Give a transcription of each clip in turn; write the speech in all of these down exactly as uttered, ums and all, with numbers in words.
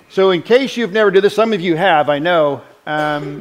So in case you've never did this, some of you have, I know, um,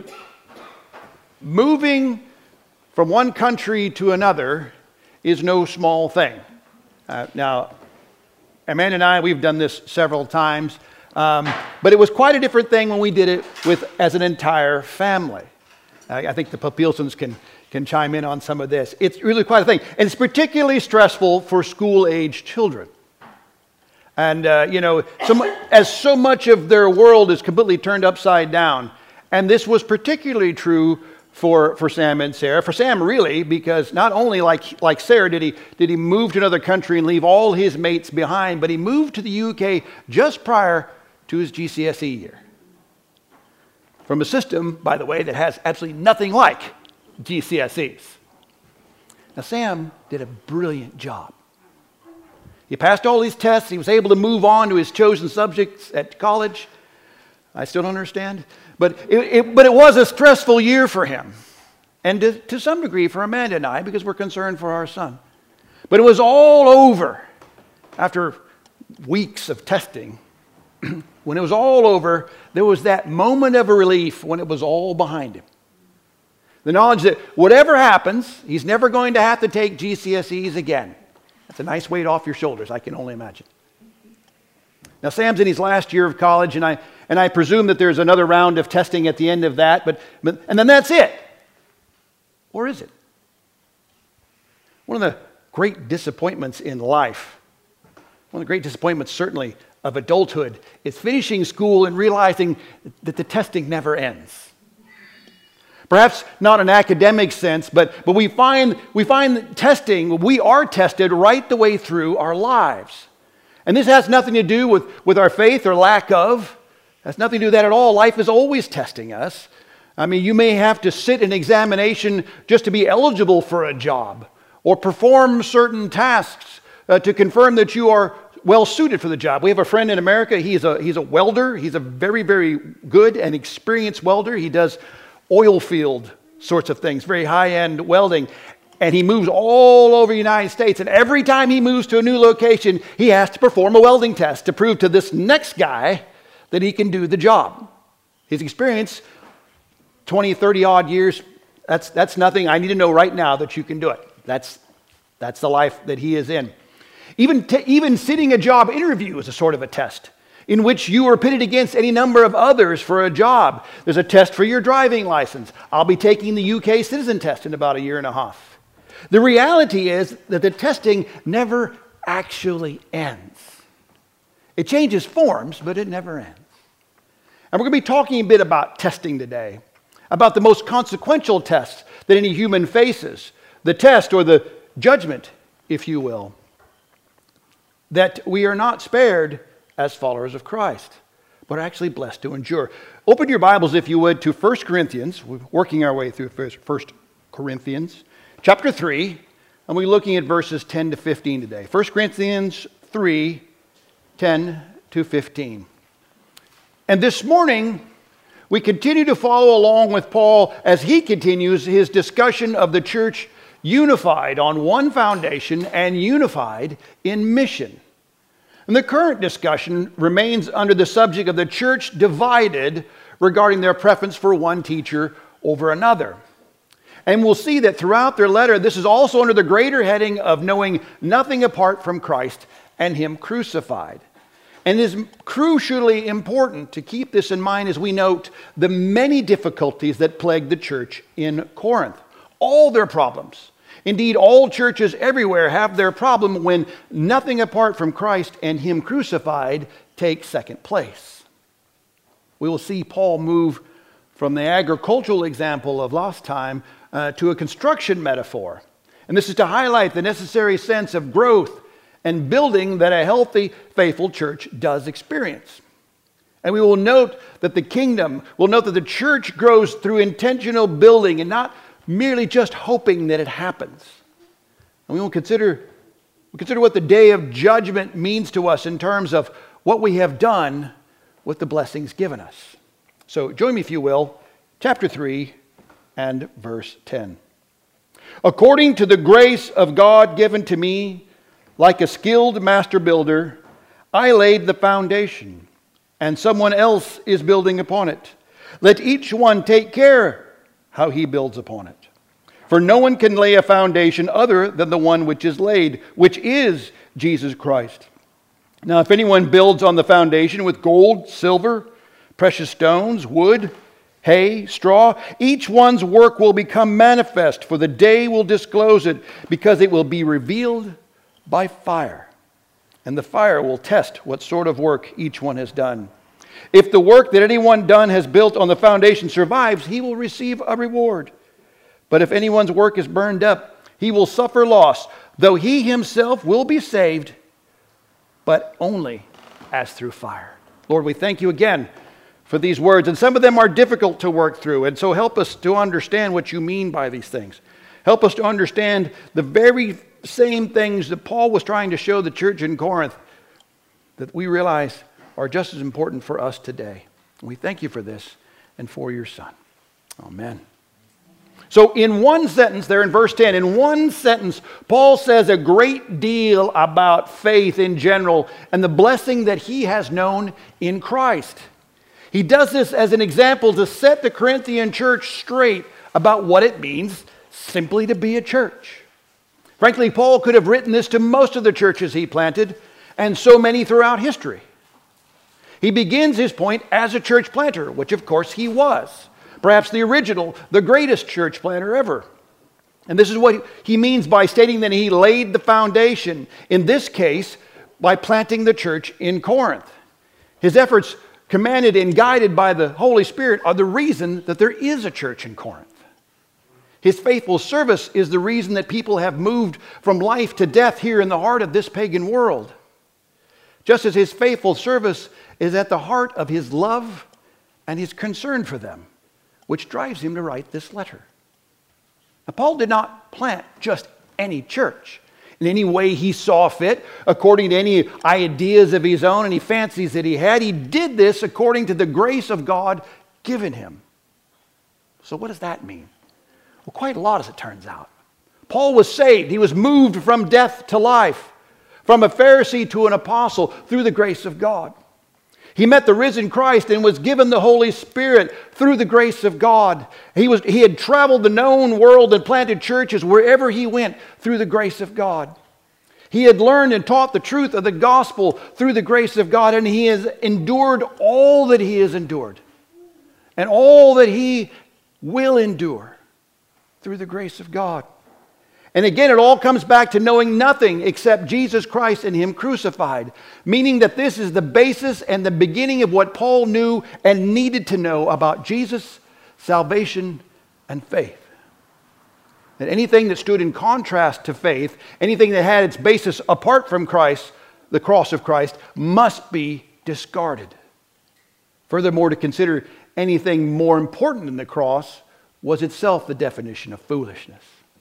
moving from one country to another is no small thing. Uh, now, Amanda and I, we've done this several times, um, but it was quite a different thing when we did it with as an entire family. I, I think the Papilsons can, can chime in on some of this. It's really quite a thing. And it's particularly stressful for school-age children. And, uh, you know, so mu- as so much of their world is completely turned upside down. And this was particularly true for, for Sam and Sarah. For Sam, really, because not only like, like Sarah did he, did he move to another country and leave all his mates behind, but he moved to the U K just prior to his G C S E year. From a system, by the way, that has absolutely nothing like G C S Es. Now, Sam did a brilliant job. He passed all these tests. He was able to move on to his chosen subjects at college. I still don't understand. But it, it, but it was a stressful year for him. And to, to some degree for Amanda and I, because we're concerned for our son. But it was all over after weeks of testing. When it was all over, there was that moment of a relief when it was all behind him. The knowledge that whatever happens, he's never going to have to take G C S Es again. That's a nice weight off your shoulders, I can only imagine. Now, Sam's in his last year of college, and I and I presume that there's another round of testing at the end of that, but, but and then that's it. Or is it? One of the great disappointments in life, one of the great disappointments certainly of adulthood, is finishing school and realizing that the testing never ends. Perhaps not in an academic sense, but, but we find we find testing, we are tested right the way through our lives. And this has nothing to do with, with our faith or lack of. It has nothing to do with that at all. Life is always testing us. I mean, you may have to sit an examination just to be eligible for a job or perform certain tasks uh, to confirm that you are well suited for the job. We have a friend in America. He's a, he's a welder. He's a very, very good and experienced welder. He does oil field sorts of things, very high-end welding. And he moves all over the United States. And every time he moves to a new location, he has to perform a welding test to prove to this next guy that he can do the job. His experience, twenty, thirty odd years, that's, that's nothing. I need to know right now that you can do it. That's, that's the life that he is in. Even, t- even sitting a job interview is a sort of a test, in which you are pitted against any number of others for a job. There's a test for your driving license. I'll be taking the U K citizen test in about a year and a half. The reality is that the testing never actually ends. It changes forms, but it never ends. And we're going to be talking a bit about testing today, about the most consequential test that any human faces, the test or the judgment, if you will, that we are not spared as followers of Christ, but are actually blessed to endure. Open your Bibles, if you would, to First Corinthians. We're working our way through First Corinthians, chapter three, and we're looking at verses ten to fifteen today. First Corinthians three, ten to fifteen. And this morning, we continue to follow along with Paul as he continues his discussion of the church unified on one foundation and unified in mission. And the current discussion remains under the subject of the church divided regarding their preference for one teacher over another. And we'll see that throughout their letter, this is also under the greater heading of knowing nothing apart from Christ and Him crucified. And it is crucially important to keep this in mind as we note the many difficulties that plague the church in Corinth. All their problems. Indeed, all churches everywhere have their problem when nothing apart from Christ and Him crucified takes second place. We will see Paul move from the agricultural example of last time uh, to a construction metaphor. And this is to highlight the necessary sense of growth and building that a healthy, faithful church does experience. And we will note that the kingdom, we'll note that the church grows through intentional building and not merely just hoping that it happens. And we will consider, we'll consider what the day of judgment means to us in terms of what we have done with the blessings given us. So join me, if you will, chapter three and verse ten. According to the grace of God given to me, like a skilled master builder, I laid the foundation, and someone else is building upon it. Let each one take care how he builds upon it. For no one can lay a foundation other than the one which is laid, which is Jesus Christ. Now, if anyone builds on the foundation with gold, silver, precious stones, wood, hay, straw, each one's work will become manifest, for the day will disclose it, because it will be revealed by fire. And the fire will test what sort of work each one has done. If the work that anyone done has built on the foundation survives, he will receive a reward. But if anyone's work is burned up, he will suffer loss, though he himself will be saved, but only as through fire. Lord, we thank you again for these words, and some of them are difficult to work through, and so help us to understand what you mean by these things. Help us to understand the very same things that Paul was trying to show the church in Corinth that we realize are just as important for us today. We thank you for this and for your Son. Amen. So in one sentence there in verse ten, in one sentence, Paul says a great deal about faith in general and the blessing that he has known in Christ. He does this as an example to set the Corinthian church straight about what it means simply to be a church. Frankly, Paul could have written this to most of the churches he planted, and so many throughout history. He begins his point as a church planter, which of course he was. Perhaps the original, the greatest church planter ever. And this is what he means by stating that he laid the foundation, in this case, by planting the church in Corinth. His efforts, commanded and guided by the Holy Spirit, are the reason that there is a church in Corinth. His faithful service is the reason that people have moved from life to death here in the heart of this pagan world. Just as his faithful service is at the heart of his love and his concern for them, which drives him to write this letter. Now, Paul did not plant just any church in any way he saw fit, according to any ideas of his own, any fancies that he had. He did this according to the grace of God given him. So what does that mean? Well, quite a lot, as it turns out. Paul was saved. He was moved from death to life, from a Pharisee to an apostle through the grace of God. He met the risen Christ and was given the Holy Spirit through the grace of God. He, was, he had traveled the known world and planted churches wherever he went through the grace of God. He had learned and taught the truth of the gospel through the grace of God, and he has endured all that he has endured and all that he will endure through the grace of God. And again, it all comes back to knowing nothing except Jesus Christ and him crucified, meaning that this is the basis and the beginning of what Paul knew and needed to know about Jesus, salvation, and faith. That anything that stood in contrast to faith, anything that had its basis apart from Christ, the cross of Christ, must be discarded. Furthermore, to consider anything more important than the cross was itself the definition of foolishness.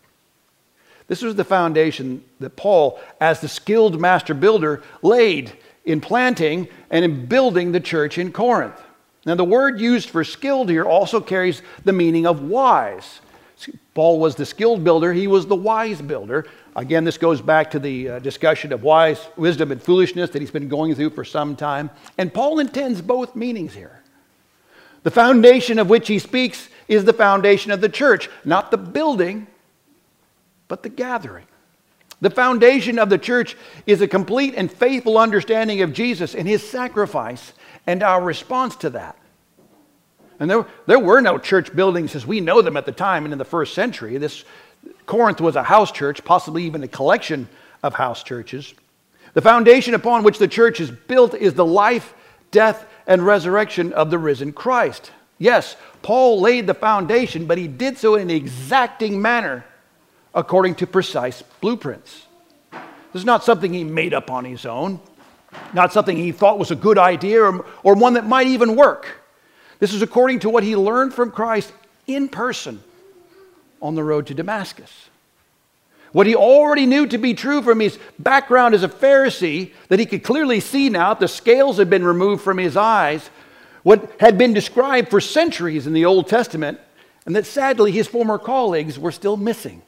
This was the foundation that Paul, as the skilled master builder, laid in planting and in building the church in Corinth. Now, the word used for skilled here also carries the meaning of wise. Paul was the skilled builder. He was the wise builder. Again, this goes back to the uh, discussion of wise wisdom and foolishness that he's been going through for some time. And Paul intends both meanings here. The foundation of which he speaks is the foundation of the church, not the building, but the gathering. The foundation of the church is a complete and faithful understanding of Jesus and his sacrifice and our response to that. And there, there were no church buildings as we know them at the time and in the first century. This Corinth was a house church, possibly even a collection of house churches. The foundation upon which the church is built is the life, death, and resurrection of the risen Christ. Yes, Paul laid the foundation, but he did so in an exacting manner according to precise blueprints. This is not something he made up on his own, not something he thought was a good idea or, or one that might even work. This is according to what he learned from Christ in person on the road to Damascus. What he already knew to be true from his background as a Pharisee, that he could clearly see now, the scales had been removed from his eyes, what had been described for centuries in the Old Testament, and that sadly his former colleagues were still missing.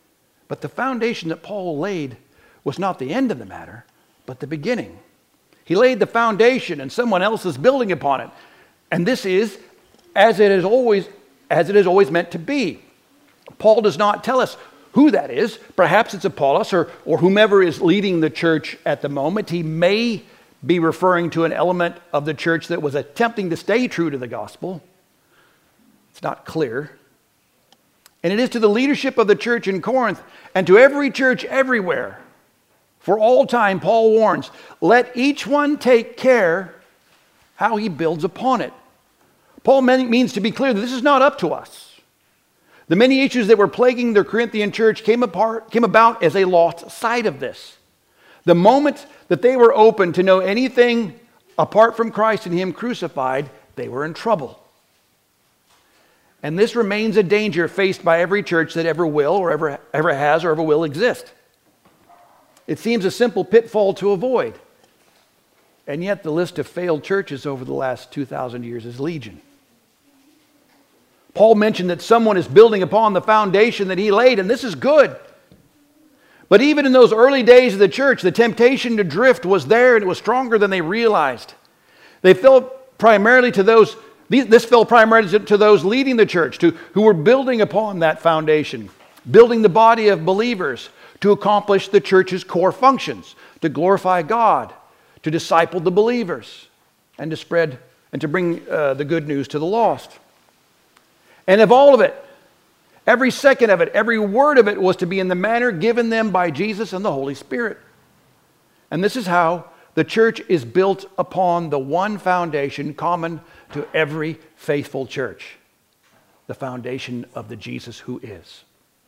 But the foundation that Paul laid was not the end of the matter, but the beginning. He He laid the foundation and someone else is building upon it. And this is as it is always, as it is always meant to be. Paul does not tell us who that is. Perhaps it's Apollos or, or whomever is leading the church at the moment. He may be referring to an element of the church that was attempting to stay true to the gospel. It's not clear. And it is to the leadership of the church in Corinth and to every church everywhere. For all time, Paul warns, let each one take care how he builds upon it. Paul means to be clear that this is not up to us. The many issues that were plaguing the Corinthian church came, apart, came about as a lost sight of this. The moment that they were open to know anything apart from Christ and Him crucified, they were in trouble. And this remains a danger faced by every church that ever will or ever, ever has or ever will exist. It seems a simple pitfall to avoid. And yet the list of failed churches over the last two thousand years is legion. Paul mentioned that someone is building upon the foundation that he laid, and this is good. But even in those early days of the church, the temptation to drift was there, and it was stronger than they realized. They fell primarily to those, this fell primarily to those leading the church, to, who were building upon that foundation, building the body of believers to accomplish the church's core functions, to glorify God, to disciple the believers, and to spread and to bring uh, the good news to the lost. And of all of it, every second of it, every word of it was to be in the manner given them by Jesus and the Holy Spirit. And this is how the church is built upon the one foundation common to every faithful church, the foundation of the Jesus who is.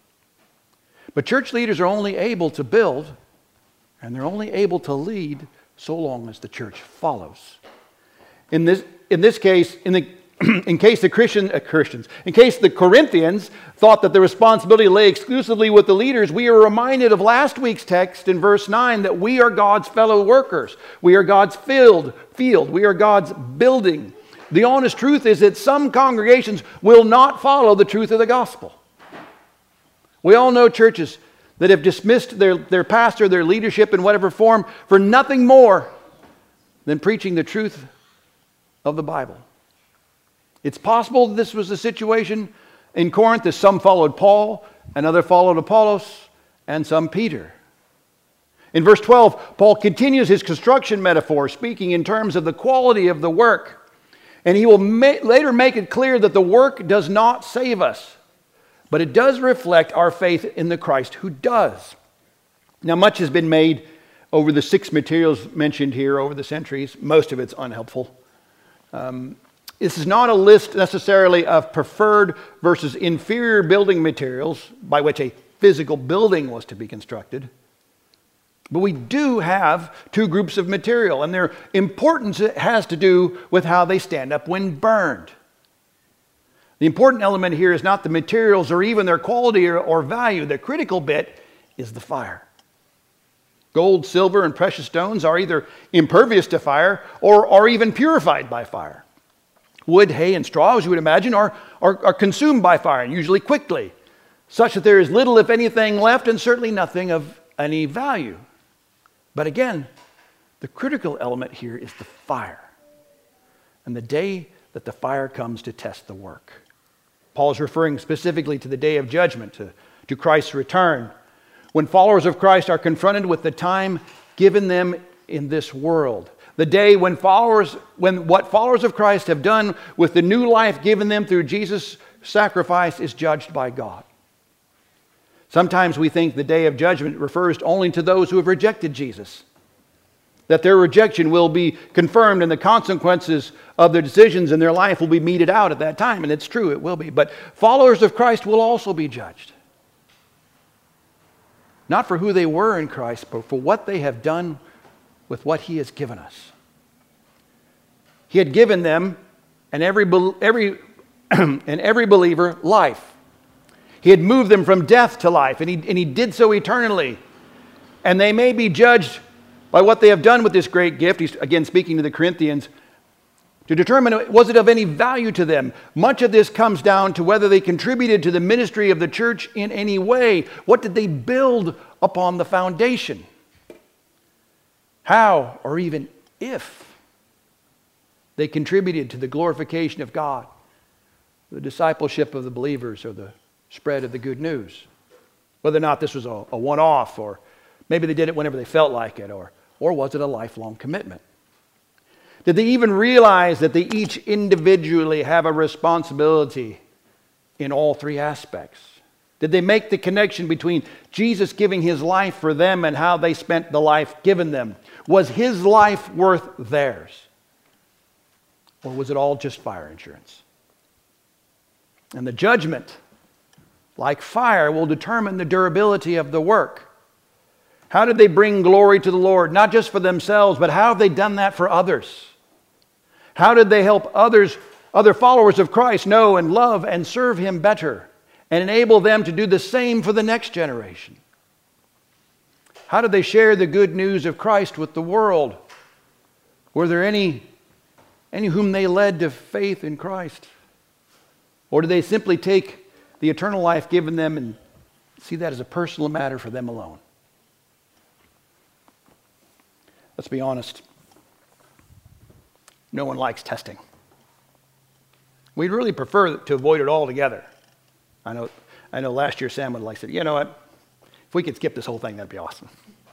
But church leaders are only able to build, and they're only able to lead so long as the church follows. In this, in this case, in the In case the Christian, uh, Christians, in case the Corinthians thought that the responsibility lay exclusively with the leaders, we are reminded of last week's text in verse nine that we are God's fellow workers. We are God's field, field. We are God's building. The honest truth is that some congregations will not follow the truth of the gospel. We all know churches that have dismissed their, their pastor, their leadership in whatever form for nothing more than preaching the truth of the Bible. It's possible that this was the situation in Corinth, as some followed Paul, and others followed Apollos, and some Peter. In verse twelve, Paul continues his construction metaphor, speaking in terms of the quality of the work. And he will ma- later make it clear that the work does not save us, but it does reflect our faith in the Christ who does. Now, much has been made over the six materials mentioned here over the centuries. Most of it's unhelpful. Um, This is not a list necessarily of preferred versus inferior building materials by which a physical building was to be constructed. But we do have two groups of material, and their importance has to do with how they stand up when burned. The important element here is not the materials or even their quality or, or value. The critical bit is the fire. Gold, silver, and precious stones are either impervious to fire or are even purified by fire. Wood, hay, and straw, as you would imagine, are, are, are consumed by fire, and usually quickly, such that there is little, if anything, left, and certainly nothing of any value. But again, the critical element here is the fire, and the day that the fire comes to test the work. Paul is referring specifically to the day of judgment, to, to Christ's return, when followers of Christ are confronted with the time given them in this world. The day when followers, when what followers of Christ have done with the new life given them through Jesus' sacrifice is judged by God. Sometimes we think the day of judgment refers only to those who have rejected Jesus, that their rejection will be confirmed and the consequences of their decisions in their life will be meted out at that time. And it's true, it will be. But followers of Christ will also be judged. Not for who they were in Christ, but for what they have done with what He has given us. He had given them and every, every, and every believer life. He had moved them from death to life, and he, and he did so eternally. And they may be judged by what they have done with this great gift. He's again speaking to the Corinthians, to determine was it of any value to them. Much of this comes down to whether they contributed to the ministry of the church in any way. What did they build upon the foundation? How or even if they contributed to the glorification of God, the discipleship of the believers, or the spread of the good news. Whether or not this was a, a one-off, or maybe they did it whenever they felt like it, or, or was it a lifelong commitment? Did they even realize that they each individually have a responsibility in all three aspects? Did they make the connection between Jesus giving his life for them and how they spent the life given them? Was his life worth theirs? Or was it all just fire insurance? And the judgment, like fire, will determine the durability of the work. How did they bring glory to the Lord? Not just for themselves, but how have they done that for others? How did they help others, other followers of Christ, know and love and serve him better, and enable them to do the same for the next generation? How did they share the good news of Christ with the world? Were there any, any whom they led to faith in Christ? Or did they simply take the eternal life given them and see that as a personal matter for them alone? Let's be honest. No one likes testing. We'd really prefer to avoid it altogether. I know, I know last year Sam would like to say, you know what, if we could skip this whole thing, that'd be awesome.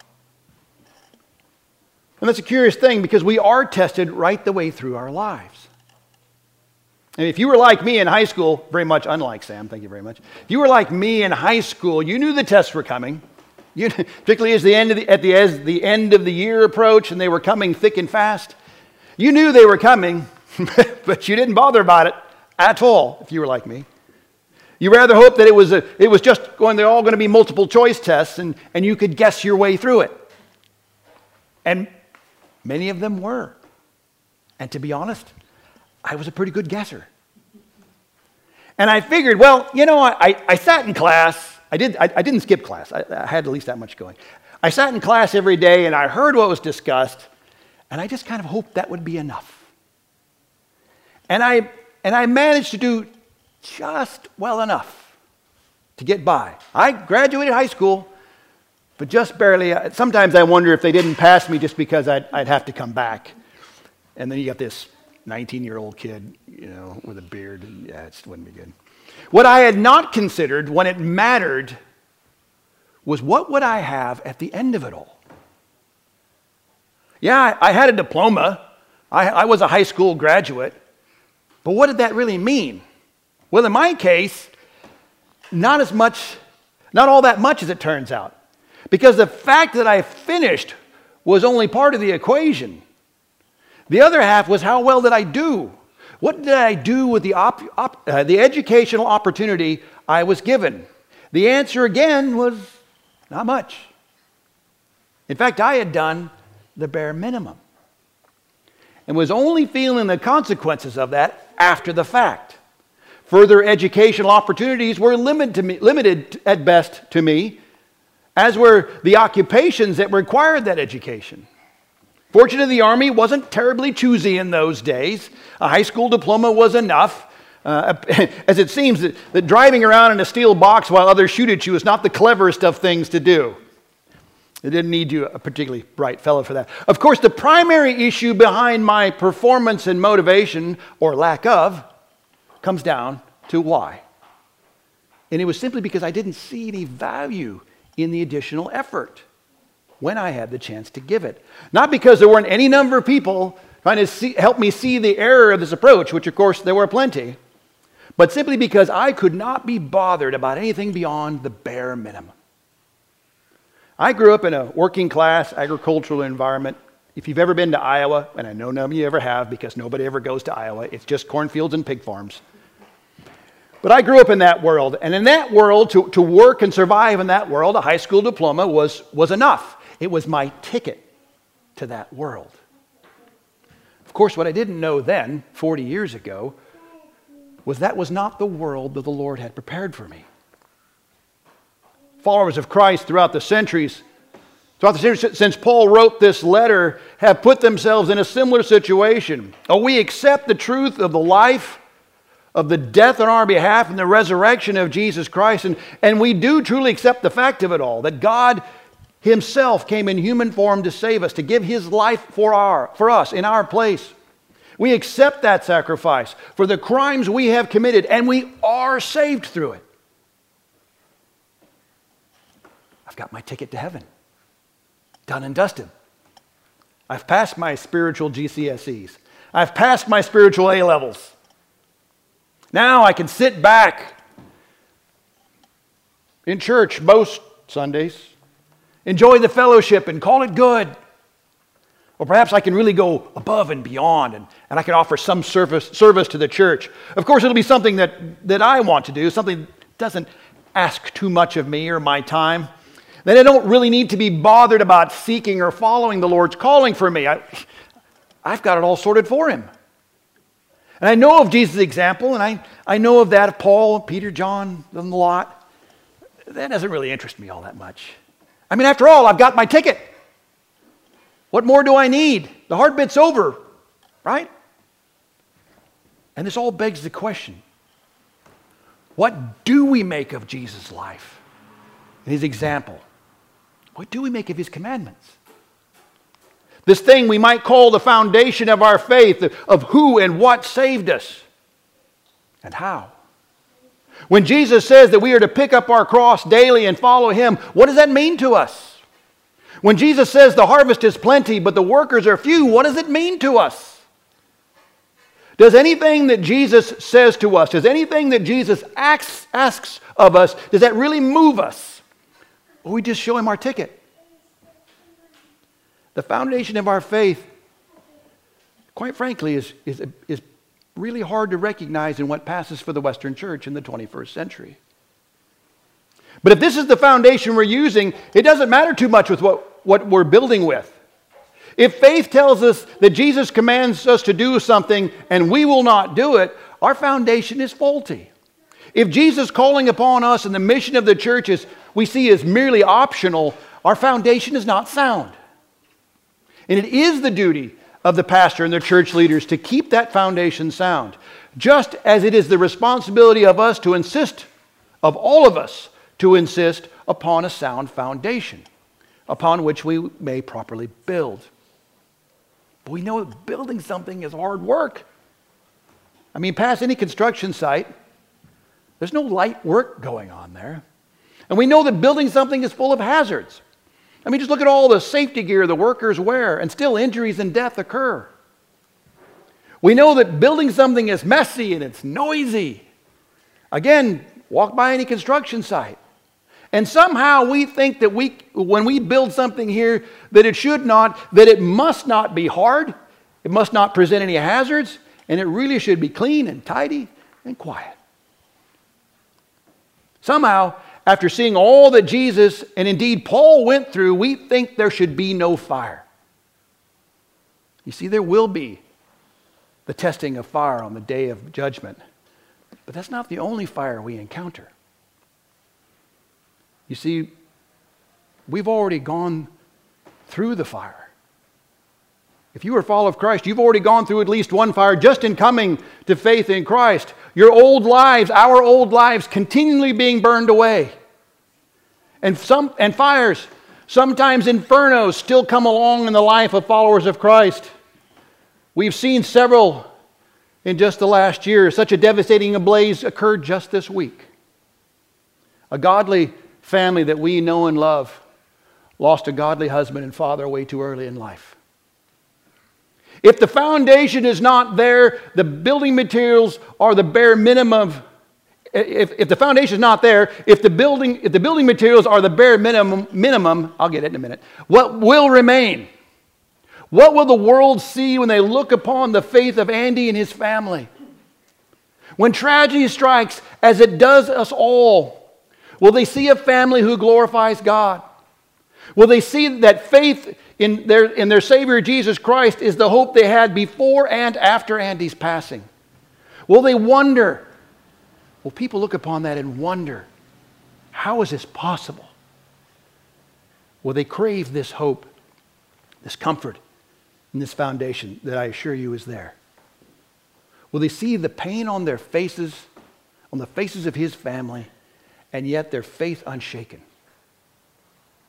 And that's a curious thing because we are tested right the way through our lives. And if you were like me in high school, very much unlike Sam, thank you very much. If you were like me in high school, you knew the tests were coming. You, particularly as the end of the, at the, as the end of the year approached and they were coming thick and fast. You knew they were coming, but you didn't bother about it at all, if you were like me. You rather hoped that it was, a, it was just going, they're all going to be multiple choice tests, and, and you could guess your way through it. And many of them were. And to be honest, I was a pretty good guesser. And I figured, well, you know, I, I sat in class. I, did, I, I didn't skip class. I, I had at least that much going. I sat in class every day, and I heard what was discussed, and I just kind of hoped that would be enough. And I, and I managed to do just well enough to get by. I graduated high school, but just barely. Sometimes I wonder if they didn't pass me just because I'd, I'd have to come back. And then you got this nineteen-year-old kid, you know, with a beard. And yeah, it just wouldn't be good. What I had not considered when it mattered was what would I have at the end of it all? Yeah, I, I had a diploma. I, I was a high school graduate. But what did that really mean? Well, in my case, not as much, not all that much as it turns out. Because the fact that I finished was only part of the equation. The other half was how well did I do? What did I do with the, op, op, uh, the educational opportunity I was given? The answer again was not much. In fact, I had done the bare minimum and was only feeling the consequences of that after the fact. Further educational opportunities were limited, to me, limited at best to me, as were the occupations that required that education. Fortunately, the Army wasn't terribly choosy in those days. A high school diploma was enough. Uh, as it seems that, that driving around in a steel box while others shoot at you is not the cleverest of things to do. They didn't need you, a particularly bright fellow, for that. Of course, the primary issue behind my performance and motivation, or lack of, comes down to why. And it was simply because I didn't see any value in the additional effort when I had the chance to give it. Not because there weren't any number of people trying to see, help me see the error of this approach, which of course there were plenty, but simply because I could not be bothered about anything beyond the bare minimum. I grew up in a working class agricultural environment. If you've ever been to Iowa, and I know none of you ever have because nobody ever goes to Iowa, it's just cornfields and pig farms. But I grew up in that world, and in that world, to, to work and survive in that world, a high school diploma was, was enough. It was my ticket to that world. Of course, what I didn't know then, forty years ago, was that was not the world that the Lord had prepared for me. Followers of Christ throughout the centuries, throughout the centuries since Paul wrote this letter, have put themselves in a similar situation. Oh, we accept the truth of the life, of the death on our behalf, and the resurrection of Jesus Christ, and, and we do truly accept the fact of it all, that God himself came in human form to save us, to give his life for, our, for us in our place. We accept that sacrifice for the crimes we have committed, and we are saved through it. I've got my ticket to heaven. Done and dusted. I've passed my spiritual G C S Es. I've passed my spiritual A-levels. Now I can sit back in church most Sundays, enjoy the fellowship and call it good. Or perhaps I can really go above and beyond, and, and I can offer some service, service to the church. Of course, it'll be something that, that I want to do, something that doesn't ask too much of me or my time. Then I don't really need to be bothered about seeking or following the Lord's calling for me. I, I've got it all sorted for him. And I know of Jesus' example, and I, I know of that of Paul, Peter, John, and the lot. That doesn't really interest me all that much. I mean, after all, I've got my ticket. What more do I need? The hard bit's over, right? And this all begs the question, what do we make of Jesus' life and his example? What do we make of his commandments? This thing we might call the foundation of our faith, of who and what saved us and how. When Jesus says that we are to pick up our cross daily and follow him, what does that mean to us? When Jesus says the harvest is plenty, but the workers are few, what does it mean to us? Does anything that Jesus says to us, does anything that Jesus asks, asks of us, does that really move us? Or we just show him our ticket? The foundation of our faith, quite frankly, is, is, is really hard to recognize in what passes for the Western church in the twenty-first century. But if this is the foundation we're using, it doesn't matter too much with what, what we're building with. If faith tells us that Jesus commands us to do something and we will not do it, our foundation is faulty. If Jesus' calling upon us and the mission of the church is we see as merely optional, our foundation is not sound. And it is the duty of the pastor and the church leaders to keep that foundation sound, just as it is the responsibility of us to insist, of all of us, to insist upon a sound foundation upon which we may properly build. But we know that building something is hard work. I mean, past any construction site, there's no light work going on there. And we know that building something is full of hazards. I mean, just look at all the safety gear the workers wear, and still injuries and death occur. We know that building something is messy and it's noisy. Again, walk by any construction site. And somehow we think that we, when we build something here, that it should not, that it must not be hard, it must not present any hazards, and it really should be clean and tidy and quiet. Somehow, after seeing all that Jesus and indeed Paul went through, we think there should be no fire. You see, there will be the testing of fire on the day of judgment, but that's not the only fire we encounter. You see, we've already gone through the fire. If you are a follower of Christ, you've already gone through at least one fire just in coming to faith in Christ. Your old lives, our old lives, continually being burned away. And some and fires, sometimes infernos, still come along in the life of followers of Christ. We've seen several in just the last year. Such a devastating blaze occurred just this week. A godly family that we know and love lost a godly husband and father way too early in life. If the foundation is not there, the building materials are the bare minimum. If, if the foundation is not there, if the building if the building materials are the bare minimum, minimum, I'll get it in a minute, what will remain? What will the world see when they look upon the faith of Andy and his family? When tragedy strikes, as it does us all, will they see a family who glorifies God? Will they see that faith in their, in their Savior Jesus Christ is the hope they had before and after Andy's passing? Will they wonder? Will people look upon that and wonder, how is this possible? Will they crave this hope, this comfort, and this foundation that I assure you is there? Will they see the pain on their faces, on the faces of his family, and yet their faith unshaken?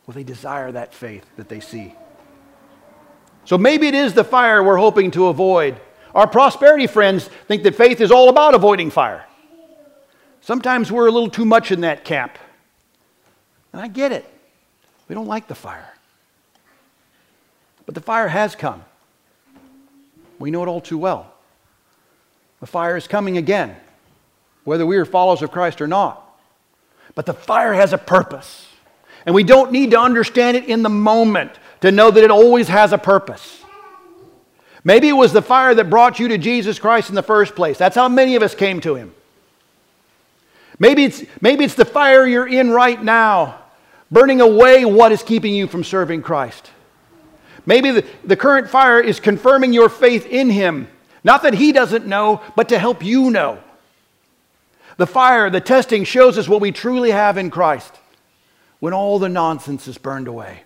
Will they desire that faith that they see? So maybe it is the fire we're hoping to avoid. Our prosperity friends think that faith is all about avoiding fire. Sometimes we're a little too much in that camp. And I get it. We don't like the fire. But the fire has come. We know it all too well. The fire is coming again, whether we are followers of Christ or not. But the fire has a purpose. And we don't need to understand it in the moment to know that it always has a purpose. Maybe it was the fire that brought you to Jesus Christ in the first place. That's how many of us came to Him. Maybe it's, maybe it's the fire you're in right now, burning away what is keeping you from serving Christ. Maybe the, the current fire is confirming your faith in Him. Not that He doesn't know, but to help you know. The fire, the testing shows us what we truly have in Christ when all the nonsense is burned away.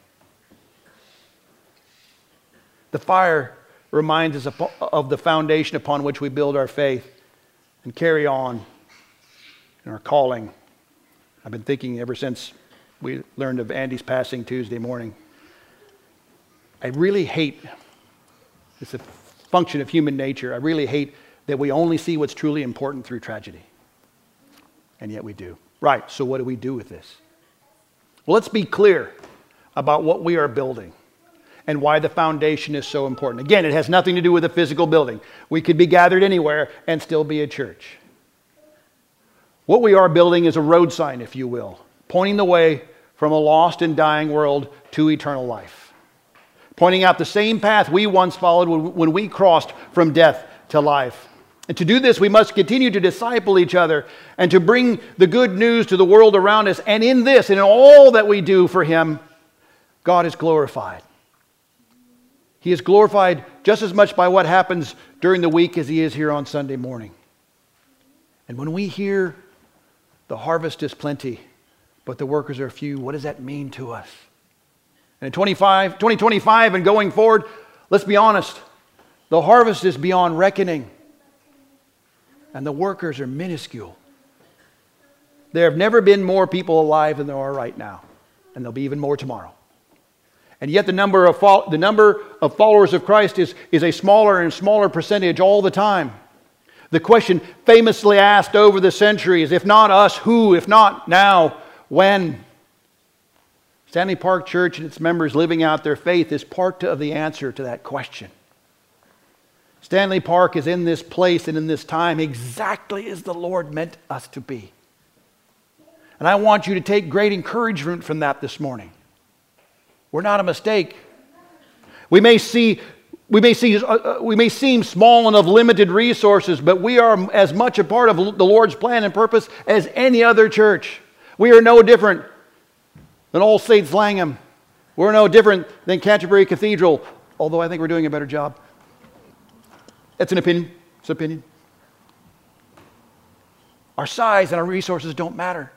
The fire reminds us of the foundation upon which we build our faith and carry on in our calling. I've been thinking ever since we learned of Andy's passing Tuesday morning. I really hate, it's a function of human nature, I really hate that we only see what's truly important through tragedy. And yet we do. Right, so what do we do with this? Well, let's be clear about what we are building and why the foundation is so important. Again, it has nothing to do with a physical building. We could be gathered anywhere and still be a church. What we are building is a road sign, if you will, pointing the way from a lost and dying world to eternal life. Pointing out the same path we once followed when we crossed from death to life. And to do this, we must continue to disciple each other and to bring the good news to the world around us. And in this, and in all that we do for Him, God is glorified. He is glorified just as much by what happens during the week as He is here on Sunday morning. And when we hear the harvest is plenty, but the workers are few, what does that mean to us? And in twenty twenty-five and going forward, let's be honest, the harvest is beyond reckoning. And the workers are minuscule. There have never been more people alive than there are right now. And there'll be even more tomorrow. And yet the number of fo- the number of followers of Christ is, is a smaller and smaller percentage all the time. The question famously asked over the centuries, if not us, who? If not now, when? Stanley Park Church and its members living out their faith is part of the answer to that question. Stanley Park is in this place and in this time exactly as the Lord meant us to be. And I want you to take great encouragement from that this morning. We're not a mistake. We may see, we may see, uh, we may seem small and of limited resources, but we are as much a part of the Lord's plan and purpose as any other church. We are no different than All Saints Langham. We're no different than Canterbury Cathedral, although I think we're doing a better job. That's an opinion. It's an opinion. Our size and our resources don't matter.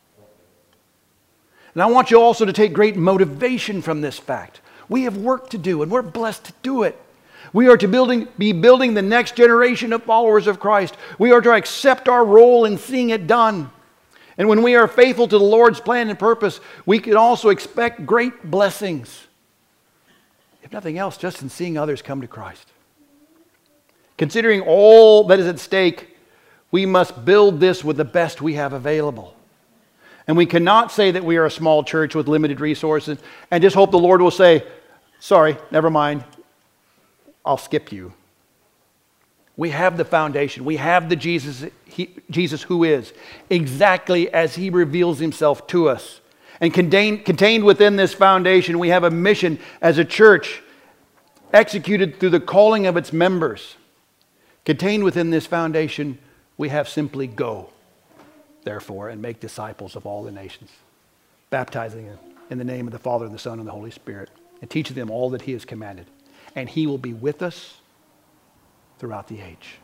And I want you also to take great motivation from this fact. We have work to do, and we're blessed to do it. We are to building, be building the next generation of followers of Christ. We are to accept our role in seeing it done. And when we are faithful to the Lord's plan and purpose, we can also expect great blessings. If nothing else, just in seeing others come to Christ. Considering all that is at stake, we must build this with the best we have available. And we cannot say that we are a small church with limited resources and just hope the Lord will say, sorry, never mind, I'll skip you. We have the foundation. We have the Jesus, he, Jesus who is, exactly as He reveals Himself to us. And contained, contained within this foundation, we have a mission as a church executed through the calling of its members. Contained within this foundation, we have simply go, therefore, and make disciples of all the nations, baptizing them in the name of the Father, and the Son, and the Holy Spirit, and teaching them all that He has commanded. And He will be with us throughout the age.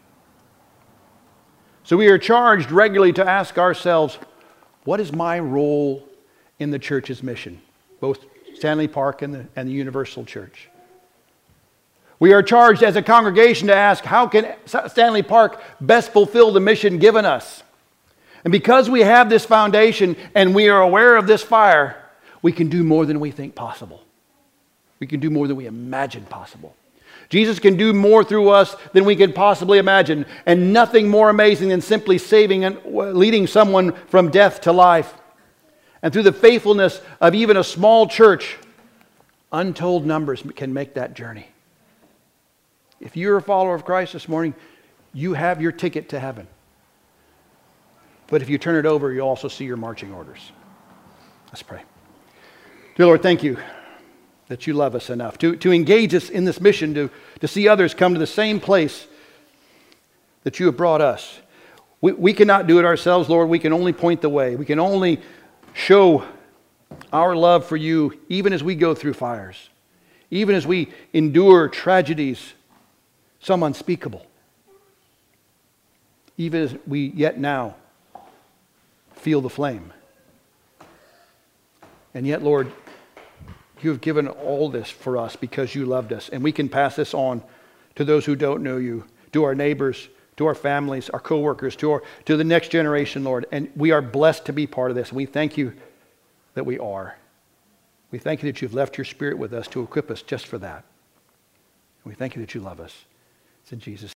So we are charged regularly to ask ourselves, what is my role in the church's mission? Both Stanley Park and the, and the Universal Church. We are charged as a congregation to ask, how can Stanley Park best fulfill the mission given us? And because we have this foundation and we are aware of this fire, We can do more than we think possible. We can do more than we imagine possible. Jesus can do more through us than we can possibly imagine, and nothing more amazing than simply saving and leading someone from death to life. And through the faithfulness of even a small church, untold numbers can make that journey. If you're a follower of Christ this morning, you have your ticket to heaven. But if you turn it over, you'll also see your marching orders. Let's pray. Dear Lord, thank you that you love us enough to, to engage us in this mission, to, to see others come to the same place that you have brought us. We, we cannot do it ourselves, Lord. We can only point the way. We can only show our love for you even as we go through fires, even as we endure tragedies, some unspeakable, even as we yet now feel the flame. And yet, Lord, you have given all this for us because you loved us. And we can pass this on to those who don't know you, to our neighbors, to our families, our co-workers, to, our, to the next generation, Lord. And we are blessed to be part of this. And we thank you that we are. We thank you that you've left your Spirit with us to equip us just for that. And we thank you that you love us. It's in Jesus' name.